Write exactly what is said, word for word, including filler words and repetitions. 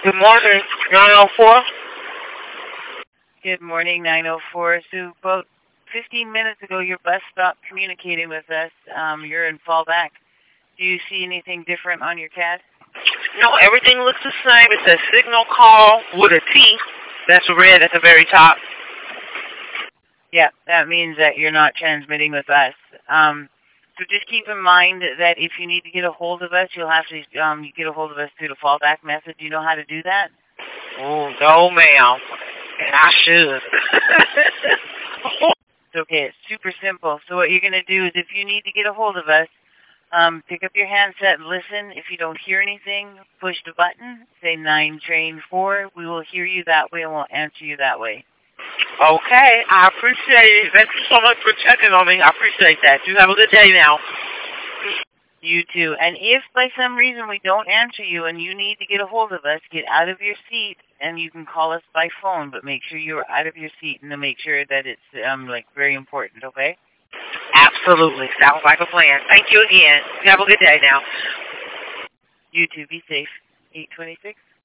Good morning, nine oh four. Good morning, nine oh four. So about fifteen minutes ago, your bus stopped communicating with us. Um, you're in fallback. Do you see anything different on your C A D? No, everything looks the same. It says signal call with a T. That's red at the very top. Yeah, that means that you're not transmitting with us. Um, so just keep in mind that if you need to get a hold of us, you'll have to um, you get a hold of us through the fallback method. Do you know how to do that? Oh, no, ma'am. And I should. It's okay. It's super simple. So what you're going to do is if you need to get a hold of us, um, pick up your handset and listen. If you don't hear anything, push the button, say nine train four. We will hear you that way and we'll answer you that way. Okay, I appreciate it. Thank you so much for checking on me. I appreciate that. You have a good day now. You too. And if by some reason we don't answer you and you need to get a hold of us, get out of your seat and you can call us by phone, but make sure you're out of your seat and to make sure that it's um like very important, okay? Absolutely. Sounds like a plan. Thank you again. You have a good day now. You too. Be safe. eight twenty-six.